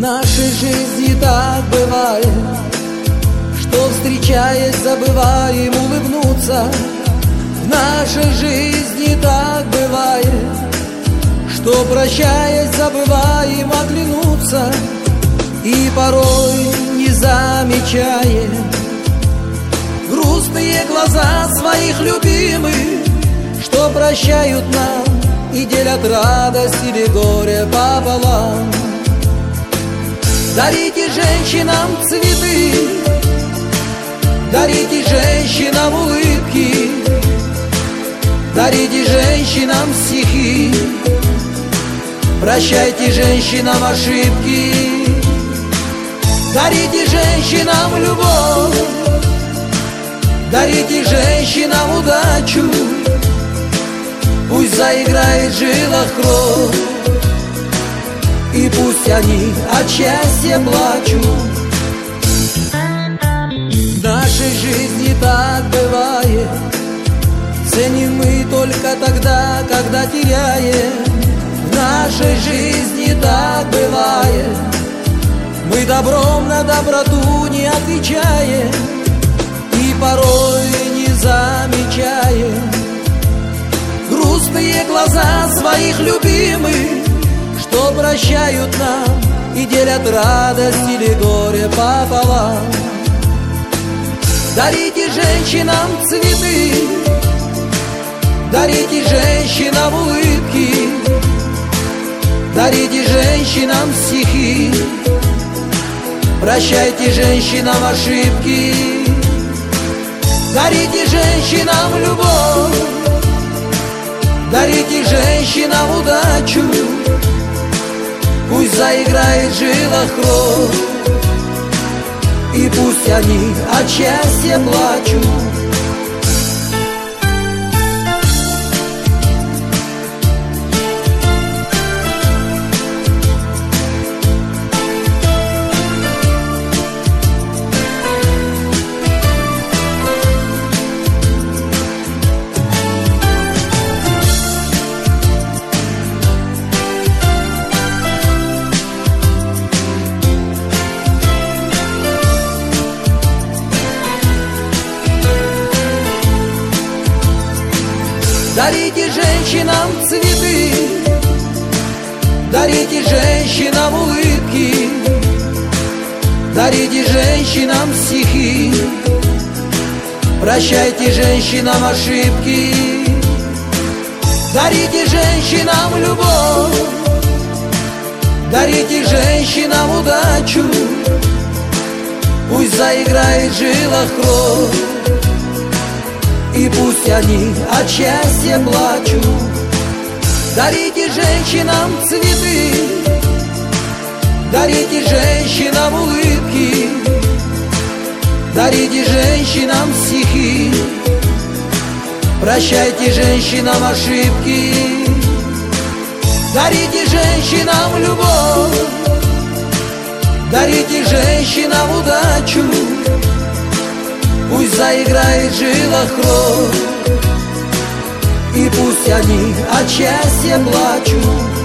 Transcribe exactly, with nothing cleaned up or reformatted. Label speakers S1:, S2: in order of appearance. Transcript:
S1: нашей жизни так бывает, что, встречаясь, забываем улыбнуться. В нашей жизни так бывает, что, прощаясь, забываем оглянуться. И порой не замечаем грустные глаза своих любимых, что прощают нам и делят радость или горе пополам. Дарите женщинам цветы, дарите женщинам улыбки, дарите женщинам стихи, прощайте женщинам ошибки. Дарите женщинам любовь, дарите женщинам удачу, пусть заиграет в жилах кровь, и пусть они от счастья плачут. В нашей жизни так бывает, ценим мы только тогда, когда теряем. В нашей жизни так бывает, мы добром на доброту не отвечаем, и порой не замечаем грустные глаза своих любимых, что прощают нам и делят радость или горе пополам. Дарите женщинам цветы, дарите женщинам улыбки, дарите женщинам стихи, прощайте женщинам ошибки. Дарите женщинам любовь, дарите женщинам удачу, пусть заиграет в жилах кровь, и пусть они от счастья плачут. Дарите женщинам цветы, дарите женщинам улыбки, дарите женщинам стихи, прощайте женщинам ошибки. Дарите женщинам любовь, дарите женщинам удачу, пусть заиграет в жилах кровь, и пусть они от счастья плачут. Дарите женщинам цветы, дарите женщинам улыбки, дарите женщинам стихи, прощайте женщинам ошибки. Дарите женщинам любовь, дарите женщинам удачу, пусть заиграет в жилах кровь, и пусть они от счастья плачут.